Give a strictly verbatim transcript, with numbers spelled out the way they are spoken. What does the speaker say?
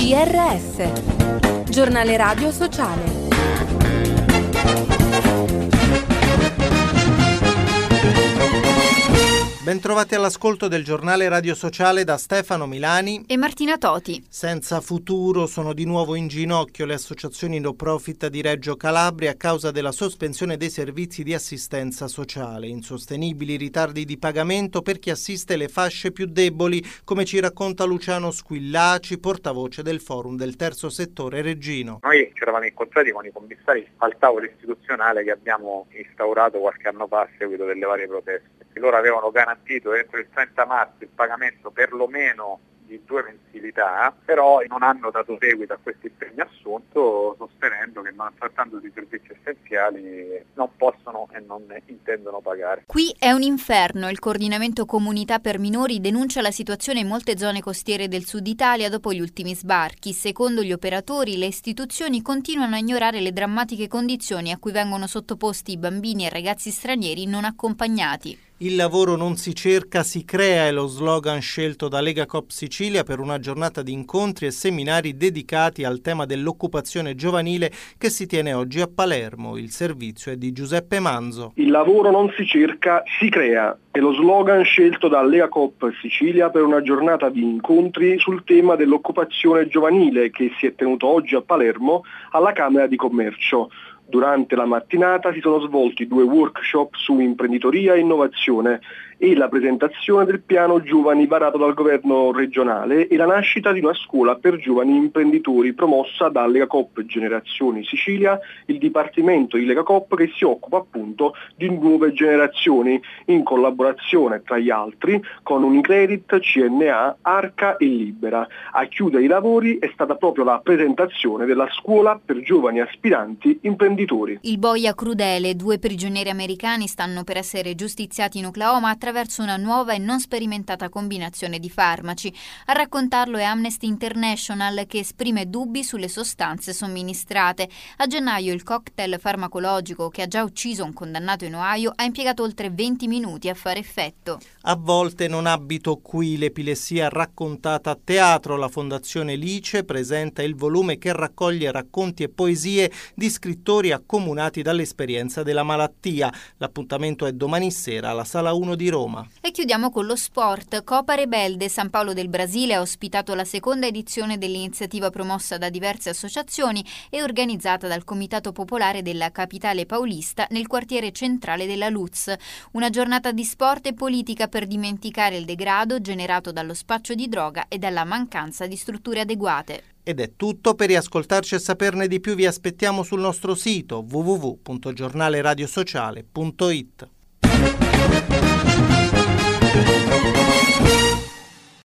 G R S, Giornale Radio Sociale. Bentrovati all'ascolto del Giornale Radio Sociale da Stefano Milani e Martina Toti. Senza futuro sono di nuovo in ginocchio le associazioni no profit di Reggio Calabria a causa della sospensione dei servizi di assistenza sociale. Insostenibili ritardi di pagamento per chi assiste le fasce più deboli, come ci racconta Luciano Squillaci, portavoce del Forum del Terzo Settore Reggino. Noi ci eravamo incontrati con i commissari al tavolo istituzionale che abbiamo instaurato qualche anno fa a seguito delle varie proteste. Loro avevano garantito entro il trenta marzo il pagamento perlomeno di due mensilità, però non hanno dato seguito a questo impegno assunto, sostenendo che non trattandosi di servizi essenziali non possono e non intendono pagare. Qui è un inferno. Il coordinamento comunità per minori denuncia la situazione in molte zone costiere del sud Italia dopo gli ultimi sbarchi. Secondo gli operatori, le istituzioni continuano a ignorare le drammatiche condizioni a cui vengono sottoposti i bambini e ragazzi stranieri non accompagnati. Il lavoro non si cerca, si crea è lo slogan scelto da Lega Coop Sicilia per una giornata di incontri e seminari dedicati al tema dell'occupazione giovanile che si tiene oggi a Palermo. Il servizio è di Giuseppe Manzo. Il lavoro non si cerca, si crea è lo slogan scelto da Lega Coop Sicilia per una giornata di incontri sul tema dell'occupazione giovanile che si è tenuto oggi a Palermo alla Camera di Commercio. Durante la mattinata si sono svolti due workshop su imprenditoria e innovazione e la presentazione del piano giovani varato dal governo regionale e la nascita di una scuola per giovani imprenditori promossa da Lega Coop Generazioni Sicilia, il dipartimento di Lega Coop che si occupa appunto di nuove generazioni in collaborazione tra gli altri con Unicredit, C N A, Arca e Libera. A chiudere i lavori è stata proprio la presentazione della scuola per giovani aspiranti imprenditori. Il boia crudele, due prigionieri americani stanno per essere giustiziati in Oklahoma attraverso una nuova e non sperimentata combinazione di farmaci. A raccontarlo è Amnesty International, che esprime dubbi sulle sostanze somministrate. A gennaio il cocktail farmacologico che ha già ucciso un condannato in Ohio ha impiegato oltre venti minuti a fare effetto. A volte non abito qui, l'epilessia raccontata a teatro. La Fondazione Lice presenta il volume che raccoglie racconti e poesie di scrittori accomunati dall'esperienza della malattia. L'appuntamento è domani sera alla Sala uno di Roma. E chiudiamo con lo sport. Copa Rebelde San Paolo del Brasile ha ospitato la seconda edizione dell'iniziativa promossa da diverse associazioni e organizzata dal Comitato Popolare della Capitale Paulista nel quartiere centrale della Luz. Una giornata di sport e politica per dimenticare il degrado generato dallo spaccio di droga e dalla mancanza di strutture adeguate. Ed è tutto. Per riascoltarci e saperne di più vi aspettiamo sul nostro sito w w w punto giornale radio sociale punto it.